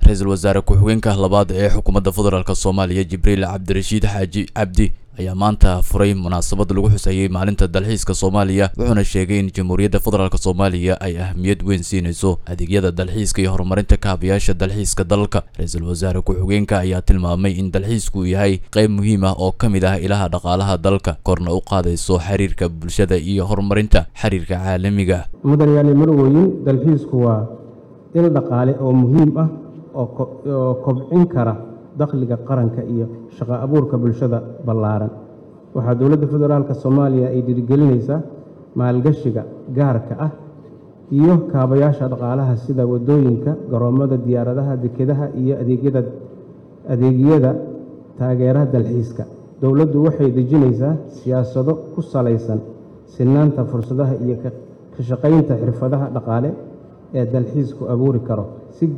Ra'iisul Wasaare ku-xigeenka labaad ee xukuumadda federaalka Soomaaliya Jibriil Cabdirashiid Xaaji Cabdi ayaa maanta furay munaasabad lagu xusayay maalinta dalxiiska Soomaaliya wuxuuna sheegay in Jamhuuriyadda Federaalka Soomaaliya ay ahmiyad weyn siinayso adeegyada dalxiiska iyo horumarinta kaabayaasha dalxiiska dalka. Ra'iisul Wasaare ku-xigeenka ayaa tilmaamay in dalxiisku yahay qayb muhiim ah oo ka mid ah ilaha dhaqaalaha dalka, korna u qaadayso xiriirka bulshada iyo horumarinta xiriirka caalamiga. Mudanayaal marwooyin dalxiisku waa il dhaqaale oo muhiim ah oo kobcin kara dakhliga qaranka iyo shaqo abuurka bulshada ballaaran. Waxaa dowladda federaalka Soomaaliya ay dhiirigelinaysaa maalgashiga gaarka ah iyo kaabayaasha dhaqaalaha sida wadooyinka, garoomada diyaaradaha, dekedaha iyo adeegyada taageerada dalxiiska. Dowladdu waxay dejinaysaa siyaasado ku salaysan sinnaanta fursadaha iyo ka shaqaynta xirfadaha dhaqaale ee dalxiisku abuuri karo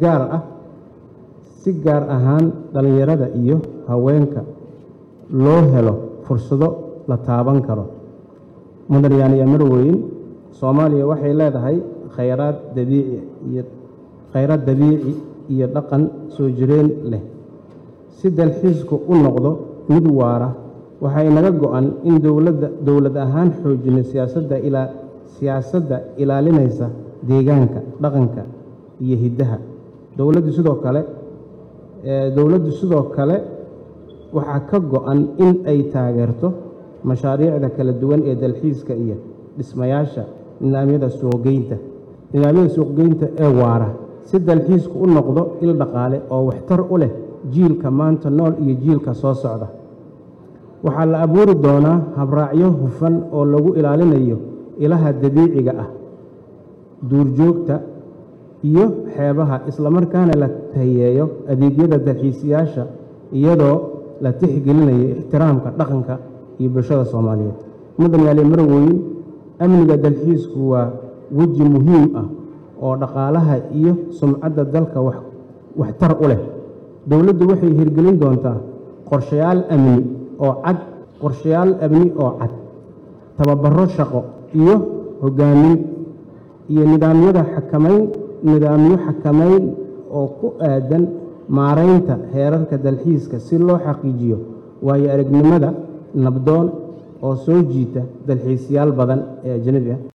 si gaar ahaan dhalinyarada iyo haweenka loo helo fursado la taaban karo. Mudanayaal marwooyin, Soomaaliya waxay leedahay kheyraad dabiici iyo dhaqan soo jireen leh. Si dalxiisku u noqdo mid waara, waxay naga go'an in dowlad ahaan xoojino siyaasadda ilaalinaysa deegaanka, dhaqanka iyo hiddaha. Dowladdu sidoo kale waxaa ka go'an in ay taageerto mashaariicda kala duwan ee dalxiiska iyo dhismayaasha nidaamyada suuqgeynta ee waara, si dalxiisku u noqdo il dhaqaale oo waxtar u leh jiilka maanta nool iyo jiilka soo socda. Waxaa la abuuri doonaa habraacyo hufan oo lagu ilaalinayo ilaha dabiiciga ah, duurjoogta iyo xeebaha, isla markaana la tayeeyo adeegyada dalxiisayaasha iyadoo la tixgelinayo ixtiraamka dhaqanka iyo bulshada Soomaaliyeed. Mudanayaal marwooyin, amniga dalxiisku waa weji muhiim ah oo dhaqaalaha iyo sumcadda dalka waxtar u leh. Dowladdu waxay hirgelin doontaa qorshayaal amni oo cad, tababaro shaqo iyo hogaamin, iyo nidaamyo xakameyn oo ku aadan maaraynta heerarka dalxiiska si loo xaqiijiyo waayo aragnimada nabdoon oo soo jiita dalxiisayaal badan ee ajnabi ah.